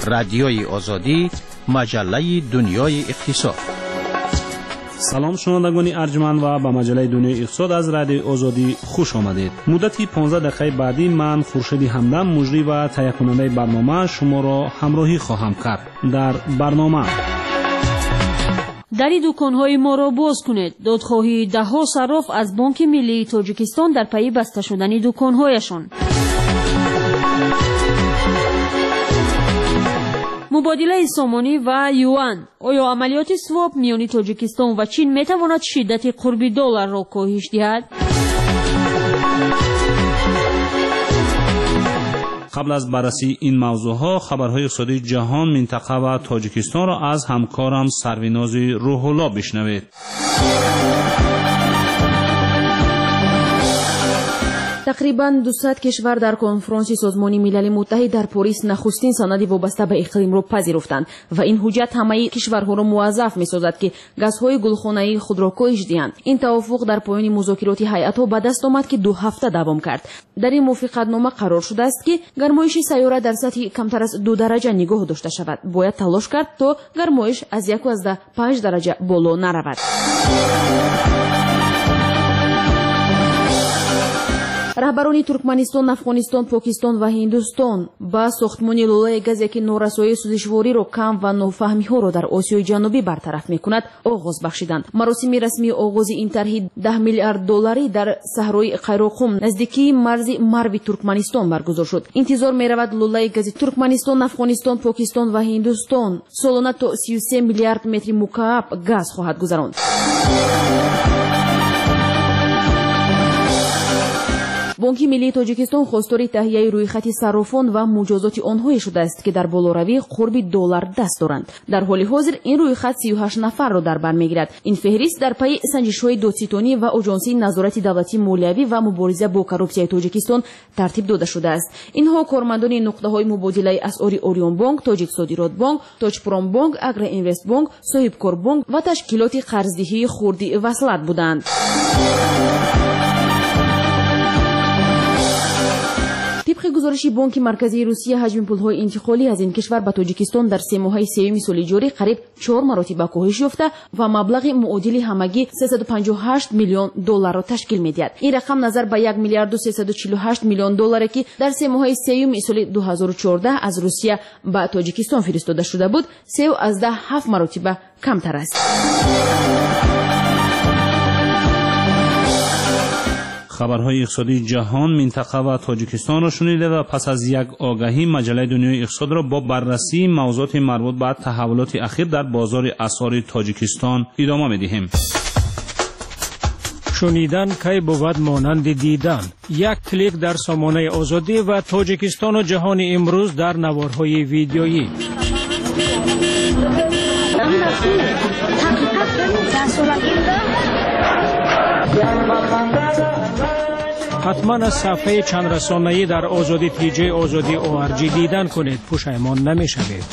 رادیوی آزادی، مجله دنیای اقتصاد. سلام شنوندگان ارجمند و به مجله دنیای اقتصاد از رادیو آزادی خوش آمدید. مدتی 15 دقیقه بعدی من خورشید همدم مجری و تهیه کننده برنامه شما را همراهی خواهم کرد. در برنامه دری دکان‌های ما را باز کنید. دادخواهی ده‌ها صراف از بانک ملی تاجیکستان در پی بسته شدن دکان‌هایشان. مبادله سامانی و یوان. آیا عملیات سواب میان تاجیکستان و چین میتواند شدت قرب دلار را کاهش دهد؟ قبل از بررسی این موضوعها خبرهای اقتصادی جهان، منطقه و تاجیکستان را از همکارم سرویناز روح‌الله بشنوید. تقریباً 200 کشور در کنفرانس سازمان ملل متحد در پاریس نخستین سند وابسته به اقلیم را پذیرفتند و این حجت همه کشورها را موظف می‌سازد که گازهای گلخانه‌ای خود را کاهش دهند. این توافق در پایان مذاکرات هیئت‌ها به دست آمد که 2 هفته دوام کرد. در این موافقتنامه قرار شده است که گرمایش سیاره در سطح کمتر از 2 درجه نگاه داشته شود. باید تلاش کرد تا گرمایش از 1.5 درجه بالا نرود. رهبران ترکمنستان، افغانستان، پاکستان و هندوستان با ساختمان لولای گازی که نورسایی سوزشواری را کم و نافهمی‌ها را در آسیای جنوبی برطرف می‌کند آغاز بخشیدند. مراسم رسمی آغاز این طرح 10 میلیارد دلاری در صحرای قیراقم نزدیکی مرز مرو ترکمنستان برگزار شد. انتظار می‌رود لولای گازی ترکمنستان، افغانستان، پاکستان و هندوستان سالانه تا 33 میلیارد متر مکعب گاز خواهد گذراند. بانک ملی تاجیکستان خواستار تهیه رویخط صرافان و مجازات آنها شده است که در بالوروی قرب دلار دست دارند. در حال حاضر این رویخط 38 نفر را در بر میگیرد. این فهرست در پی سنجش‌های دادستانی و آژانسی نظارت دولتی مالیوی و مبارزه با کروپسیای تاجیکستان ترتیب داده شده است. اینها کارمندان نقطه‌های مبادله اسعار اوریون بانک، تاجیک صادرات بانک، تاجپرام بانک، اگرا اینوست بانک، صاحبکار بانک و تشکیلات قرضدهی خردی وصلت بودند. طبق گزارش بانک مرکزی روسیه حجم پول‌های انتقالی از این کشور به تاجیکستان در 3 ماه سوم سال جاری قریب 4 مرتبه کاهش یافته و مبلغ معادل همگی 358 میلیون دلار را تشکیل می‌دهد. این رقم نظر به 1 میلیارد و 348 میلیون دلاری که در 3 ماه سوم سال 2014 از روسیه به تاجیکستان فرستاده شده بود، 3.7 مرتبه کمتر است. خبرهای اقتصادی جهان، منطقه و تاجیکستان را شنیده و پس از یک آگهی مجله دنیای اقتصاد را با بررسی موضوعات مربوط به تحولات اخیر در بازار اسعار تاجیکستان ادامه می‌دهیم. شنیدن کی بود مانند دیدن. یک کلیک در سامانه آزادی و تاجیکستان و جهان امروز در نوارهای ویدیویی. حتما از صفحه چند رسانه‌ای در آزادی پیج آزادی ORG دیدن کنید، پشیمان نمی‌شوید.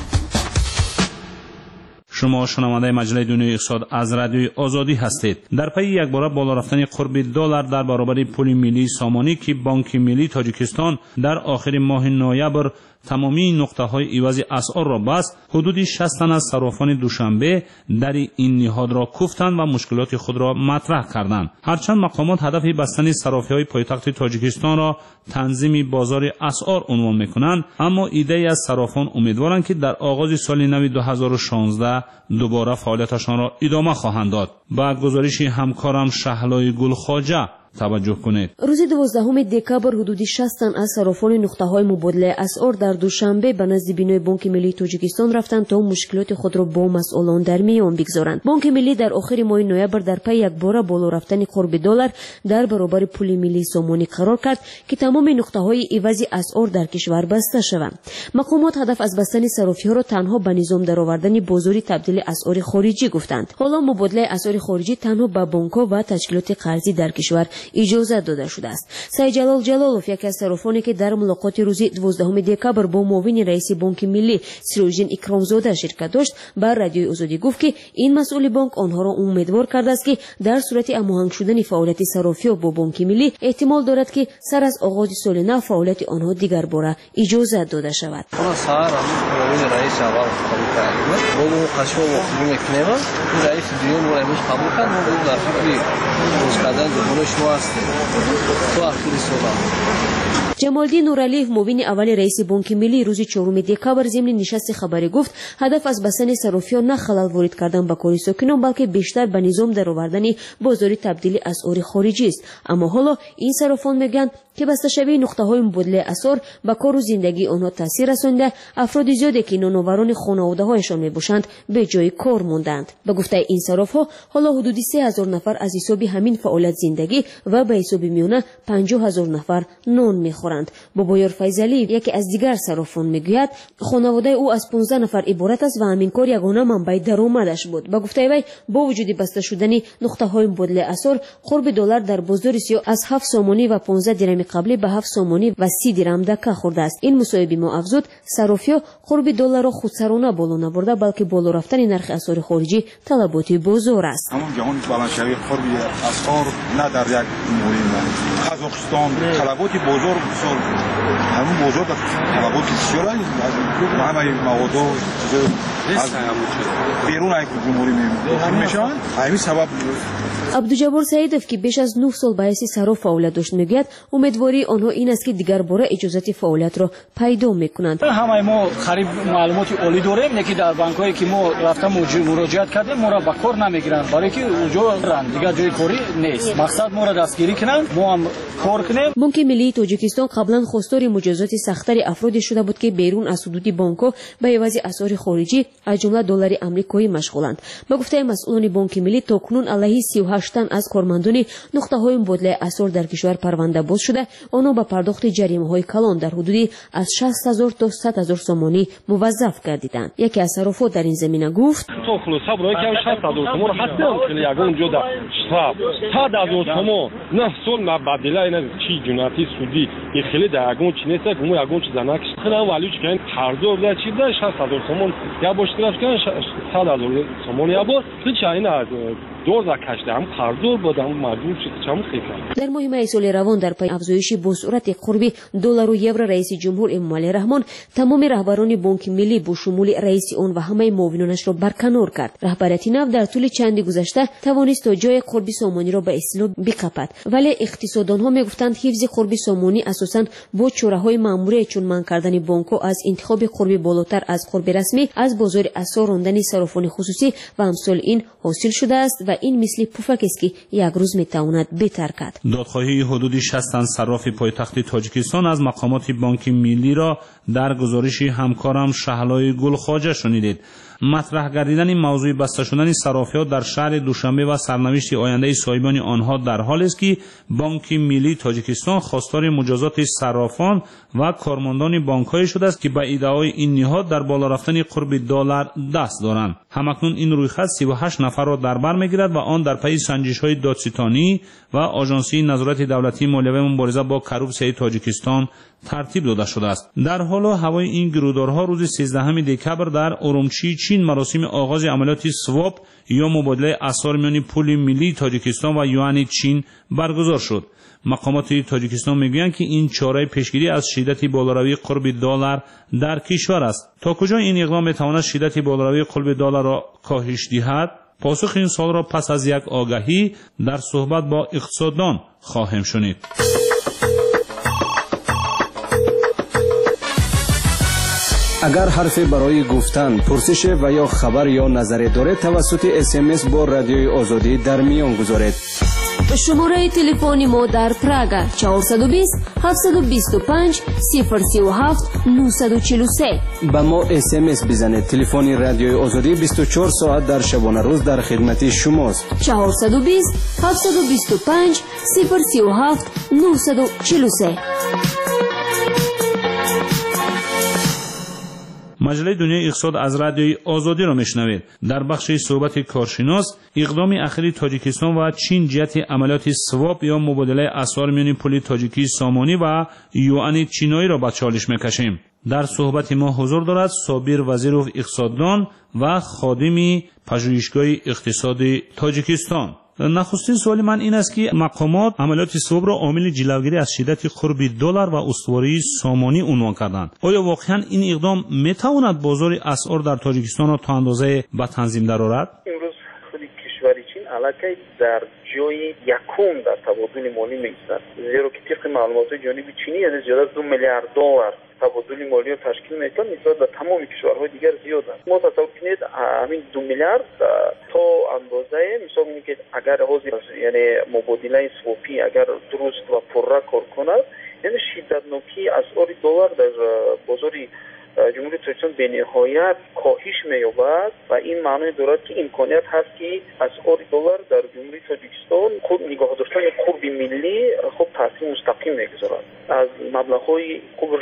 شما شنونده مجله دنیای اقتصاد از رادیوی آزادی هستید. در پی یک بار بالا رفتن قرب دلار در برابر پول ملی سامانی که بانک ملی تاجیکستان در آخر ماه نوامبر تمامی نقطه‌های عوض اسعار را بست، حدود 60 تن از صرافان دوشنبه در این نهاد را کوفتند و مشکلات خود را مطرح کردند. هرچند مقامات هدف بستن صرافی‌های پایتخت تاجیکستان را تنظیم بازار اسعار عنوان می‌کنند، اما ایده از صرافان امیدوارند که در آغاز سال نو 2016 دوباره فعالیتشان را ادامه خواهند داد. با گزارش همکارم شهلای گلخواجه توجه کنید. روز 12 دکامبر حدود 60 تن از صرافان نقطه‌های مبادله اسعار در دوشنبه به نزد بینای بانک ملی تاجیکستان رفتند تا مشکلات خود را با مسئولان در میان بگذارند. بانک ملی در آخر ماه نوامبر در پی یک بار بالا رفتن قرب دلار در برابر پول ملی سامانی قرار کرد که تمام نقطه‌های عوض اسعار در کشور بسته شوند. مقامات هدف از بستن صرافی‌ها را تنها به نظام درآوردن بازار تبدیل اسعار خارجی گفتند. حالا مبادله اسعار خارجی تنها با بانک‌ها و تشکیلات قرضی در کشور اجازت داده شده است. سید جلال جلالوف یکی از صرافانی که در ملاقات روز 12 دکبر با معاون رئیس بانک ملی سیروژن اکرامزاده شرکت داشت بر رادیوی آزادی گفت که این مسئول بانک آنها را امیدوار کرده است که در صورت هماهنگ شدن فعالیت صرافی با بانک ملی احتمال دارد که سر از آغاز سال نو فعالیت آنها دیگر باره اجازت داده شود. رئیس اول قبول کردیم. با قشو و میکنیم. رئیس دیون رو امروز قبول کرد. ما در فکری روز کردن دهون شما هستیم. تو آخری سال. جمالدین نورعلیف معاون اول رئیس بانک ملی روز 4 دکبر ضمن نشست خبری گفت هدف از بستن صرافیان نه خلل وارد کردن به کار ساکنان بلکه بیشتر به نظام درآوردن بازار تبدیل اسعار خارجی است. اما حالا این صرافان میگن که بسته‌شوی نقطه‌های مبادله اسعار به کار و زندگی آنها تاثیر رسانده، افراد زیادی که نانآوران خانواده‌هایشان میباشند به جای کار ماندند. به گفته این صراف‌ها حالا حدود 3000 نفر از حساب همین فعالیت زندگی و به حساب میانه 50000 نفر نان میخورند. بابایار فیضلی یکی از دیگر صرافان میگوید خانواده او از 15 نفر عبارت است و همین کار یگانه منبع درآمدش بود. به گفته وی با وجود بسته شدن نقطه‌های مبادله اسعار قرب دلار در بازار سیاه از 7 سومانی و 15 درهم قبلی به 7 سومانی و 30 درهم دکه خورده است. این مصاحبه ما افزود صرافی‌ها قرب دلار را خودسرانه بالا نبرده بلکه بالا رفتن نرخ اسعار خارجی طلبات بازار است. همون جهان بالانس‌شوی قرب اسعار نه در یک مورد قزاقستان طلبات بازار بسیار همون بازار طلبات بسیار است. همه مواد از بیرون از جمهوری میشن. همین سبب عبدالجبار سعیدов که بیش از 9 سال به حیث صراف فعالیت داشت میگوید امیدواری آنها این است که دیگر باره اجازت فعالیت را پیدا میکنند. همه ما خرید معلومات عالی داریم که در بانک‌هایی که ما رفتم مراجعت کردیم ما را به کار نمیگیرند برای که اونجا دیگر جای کاری نیست. مقصد ما را دستگیری کنند ما هم کار کنیم. بانک ملی تاجیکستان قبلا خواستار مجازات سخت‌تر افرادی شده بود که بیرون از حدود بانک‌ها به عوض اسعار خارجی از جمله دلار آمریکایی مشغولند. به گفته مسئولان بانک ملی تاکنون علیه 38 تن از کارمندان نقطه‌های مبادله اسعار در کشور پرونده باز شده، آنها به پرداخت جریمه‌های کلان در حدود از 60000 تا 100000 سومانی موظف گردیدند. یکی از صرافان در این زمینه گفت: تو خلاصه برای که 60000 سومون حتی خیلی یگان جدا شتاب 100000 سومون نه سول مبادله اینا چی جناتی سودی این خیلی در یگان چی نیست که مو یگان چیزا نکش خیلی والیش که هردو در چی ده 60000 سومون یا باش طرف که 100000 سومون یا با هیچ اینا دور کشدم هردو بودم مجبور شدم خیلی. در ماه می سال روان در پی افزایش با سرعت قربی دلار و یورو رئیس جمهور امامعلی رحمان تمام رهبران بانک ملی با شمول رئیس آن و همه معاونانش را برکنار کرد. رهبریت نو در طول چند گذشته توانست تا جای قربی سامانی را به اصطلاح بقپد، ولی اقتصاددانها میگفتند حفظ قربی سامانی اساساً با چاره‌های مأموری چون منع کردن بانک‌ها از انتخاب قربی بالاتر از قرب رسمی از بازار اسعار راندن صرافان خصوصی و امثال این حاصل شده است و این مثل پفک است که یک روز میتواند بهتر کرد. دادخواهی حدود 60 تن صراف پایتخت تاجیکستان از مقامات بانک ملی را در گزارش همکارم شهلای گلخواجه شنیدید. مطرح گردیدن این موضوع بسته شدن صرافی‌ها در شهر دوشنبه و سرنوشت آینده صاحبان آنها در حالی است که بانک ملی تاجیکستان خواستار مجازات صرافان و کارمندان بانک‌های شده است که به ادعای این نهاد در بالا رفتن قرب دلار دست دارند. همکنون این رویخط 38 نفر را در بر می‌گیرد و آن در پی سنجش‌های دادستانی و آژانسی نظارت دولتی مالیه مبارزه با کروپسیای تاجیکستان ترتیب داده شده است. در حال و هوای این گرودارها روز 13 دکبر در ارومچی چین مراسم آغاز عملیات سواپ یا مبادله اسعار میان پول ملی تاجیکستان و یوان چین برگزار شد. مقامات تاجیکستان میگویند که این چاره پیشگیری از شدت بالاروی قرب دلار در کشور است. تا کجا این اقدام میتواند شدت بالاروی قرب دلار را کاهش دهد؟ پاسخ این سوال را پس از یک آگهی در صحبت با اقتصاددان خواهیم شنید. اگر حرفی برای گفتن، پرسش و یا خبر یا نظری دارید توسط SMS با رادیوی آزادی در میان گذارید. شماره تلفنی ما در پراگ 420 725 037 943. با ما SMS بزنید. تلفن رادیوی آزادی 24 ساعت در شبانه روز در خدمت شماست. 420 725 037 943. مجله دنیای اقتصاد از رادیوی آزادی را میشنوید. در بخش صحبت کارشناس اقدام اخیر تاجیکستان و چین جهت عملیات سواپ یا مبادله اسعار میان پول تاجیکی سامانی و یوان چینایی را به چالش میکشیم. در صحبت ما حضور دارد صابر وزیرov اقتصاددان و خادم پژوهشگاه اقتصادی تاجیکستان. نخستین سوال من این است که مقامات عملیات سواب را عامل جلوگیری از شدت قرب دلار و استواری سامانی عنوان کردند. آیا واقعا این اقدام میتواند بازار اسعار در تاجیکستان را تا اندازه به تنظیم درآورد؟ امروز خود کشور چین علاقه در جای یکم در تبادل مالی می‌ایستد، زیرا که طبق معلومات جانبی چینی یعنی زیاد از $2 میلیارد تبادل مالی را تشکیل می‌کند، نسبت به تمام کشورهای دیگر زیاد است. ما تصور کنید همین 2 میلیارد تا اندازه مثال میگه اگر حاضر یعنی مبادله سواپی اگر درست و پررا کار کند، یعنی شدتناکی اسعار دلار در بازار جمهوری تاجیکستان به نهایت کاهش می‌یابد و این معنی دارد که امکانیت هست که اسعار دلار در جمهوری تاجیکستان خود نگاه داشتن قرب ملی خود تاثیر مستقیم می‌گذارد. از مبلغ‌های قرب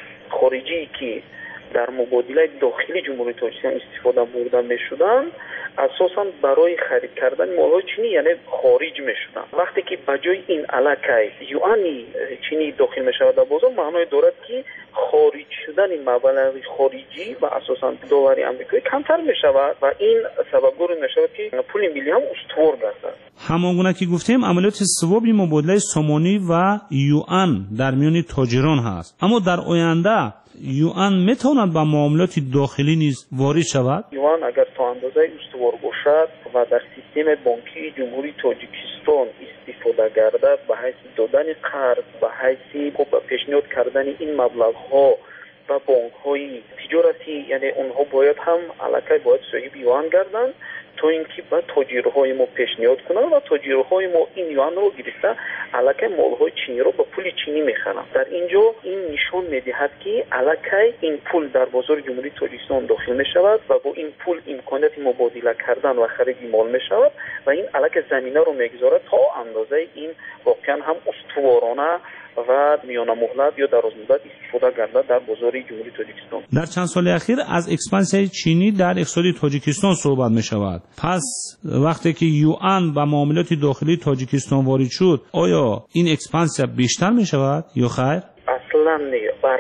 خارجی که در مبادله داخلی جمهوری تاجیکستان استفاده برده می‌شدند اساساً برای خرید کردن مال‌های چینی یعنی خارج می‌شدند. وقتی که بجای این علاقه یوانی چینی داخل می‌شود در بازار، معنی دارد که خارج شدن مبلغ خارجی و اساساً دلار آمریکایی کمتر می‌شود و این سببگار می‌شود که پول ملی هم استوار گردد. همانگونه که گفتیم عملیات سواب مبادله سامانی و یوان در میان تاجران هست، اما در آینده یوان میتواند به معاملات داخلی نیز وارد شود؟ یوان اگر تا اندازه استوار باشد و در سیستم بانکی جمهوری تاجیکستان استفاده گردد به حیث دادن قرض، به حیث پیشنهاد کردن این مبلغ‌ها و بانک‌های تجارتی، یعنی اونها باید هم علاقه باید صاحب یوان گردند تا اینکه با تاجرهای ما پیشنهاد کنند و تاجرهای ما این یوان رو گرفته علاقه مال‌های چینی رو با پول چینی می‌خرند. در اینجا این نشان می‌دهد که علاقه این پول در بازار جمهوری تاجیکستان داخل می‌شود و با این پول امکانات مبادله کردن و خرید مال می‌شود و این علاقه زمینه رو می‌گذارد تا اندازه این واقعا هم استوارانه و میان مهلت یا دراز مدت استفاده گردد در بازار جمهوری تاجیکستان. در چند سال اخیر از اکسپانسیون چینی در اقتصاد تاجیکستان صحبت می شود. پس وقتی که یوان و معاملات داخلی تاجیکستان وارد شد، آیا این اکسپانسیون بیشتر می شود یا خیر؟ اصلا نه،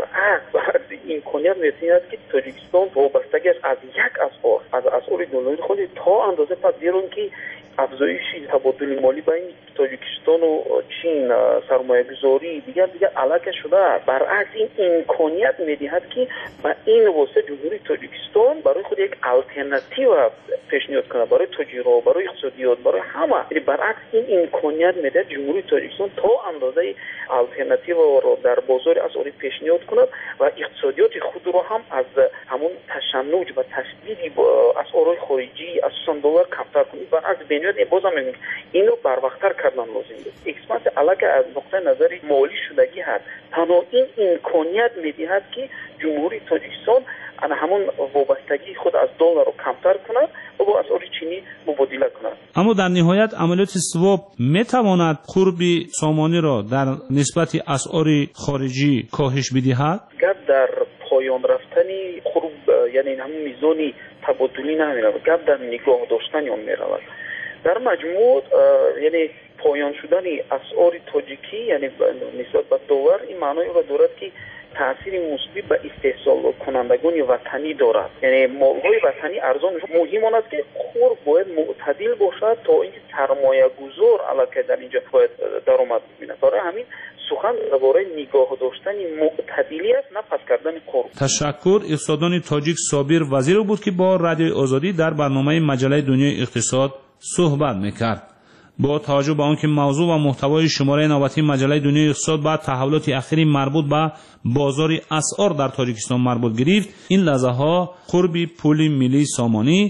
برعکس امکانیت می‌رسد که تاجیکستان وابستگی از یک از اسعار دلاری خود تا اندازه پذیرون که افزایش تبادل مالی بین تاجیکستان و چین سرمایه‌گذاری دیگر علاقه شده. برعکس این امکانیت می‌دهد که با این واسطه جمهوری تاجیکستان برای خود یک آلترناتیو پیشنهاد کنه برای تجارت، برای اقتصادیات، برای همه. یعنی برعکس این امکانیت می‌دهد جمهوری تاجیکستان تا اندازه آلترناتیو را در بازار اسعاری پیشنهاد کند و اقتصادیات خود را هم از همون تشنج و تشدید اسعار خارجی اساساً دلار کمتر کنید. برعکس بنیاد بازم میگم این رو بروقتر کردن لازم است. اکسپانس علاقه از نقطه نظر مالی شدگی هست. تنها این امکانیت میدهد که جمهوری تاجیکستان همون وابستگی خود از دلار رو کمتر کند و با اسعار چینی مبادله کند. اما در نهایت عملیات سواب میتواند قرب سامانی را در نسبت اسعار خارجی کاهش بدهد؟ گپ در پایان رفتنی قرب یعنی همون میزانی تبادلی نمیرود، گپ در نگاه داشتن اون میرود. در مجموع یعنی پایان شدن اسعار تاجیکی یعنی نسبت به دلار این معنی را دارد که تأثیر مثبت به استحصال کنندگان وطنی دارد. یعنی مال‌های وطنی ارزان مهم آن است که خور باید معتدل باشد تا اینکه سرمایه گذار علاقه در اینجا باید درآمد ببیند. برای همین سخن درباره نگاه داشتن معتدلی است، نه پس کردن قرب. تشکر. اقتصاددان تاجیک صابر وزیر بود که با رادیو آزادی در برنامه مجله دنیای اقتصاد صحبت میکرد. با توجه به آنکه موضوع و محتوای شماره نوبتی مجله دنیای اقتصاد با تحولات اخیری مربوط به بازار اسعار در تاجیکستان مربوط گرفت، این لحظه ها قرب پول ملی سامانی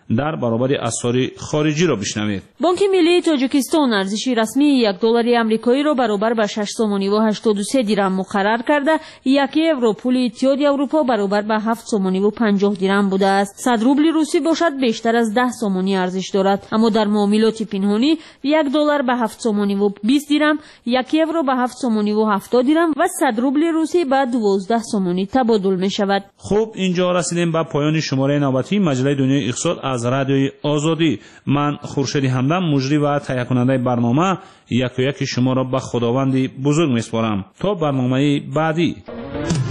در برابر اسعار خارجی را بشنوید. بانک ملی تاجیکستان ارزش رسمی $1 آمریکایی را برابر به 6 سومانی و 83 درم مقرر کرده، 1 یورو پول اتحادیه اروپا برابر به 7 سومانی و 50 درم بوده است. 100 روبل روسی باشد بیشتر از 10 سومانی ارزش دارد، اما در معاملات پنهانی $1 به 7 سومانی و 20 درم، 1 یورو به 7 سومانی و 70 درم و 100 روبل روسی به 12 سومانی تبادل می شود. خب اینجا رسیدیم به پایان شماره نوبتی مجله دنیای اقتصاد از رادیوی آزادی. من خورشید همدم مجری و تهیه کننده برنامه یک شما را به خداوند بزرگ میسپارم. تا برنامه بعدی.